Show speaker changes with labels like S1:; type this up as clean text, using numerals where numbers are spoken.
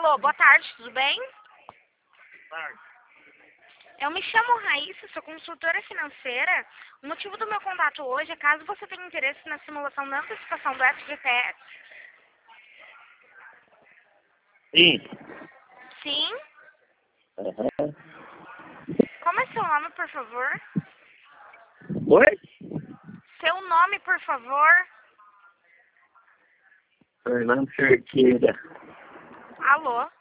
S1: Alô, boa tarde, tudo bem?
S2: Tarde.
S1: Eu me chamo Raíssa, sou consultora financeira. O motivo do meu contato hoje é caso você tenha interesse na simulação da antecipação do FGTS.
S2: Sim.
S1: Sim?
S2: Uhum.
S1: Como é seu nome, por favor?
S2: Oi?
S1: Seu nome, por favor?
S2: Fernando Cerqueira.
S1: Alô?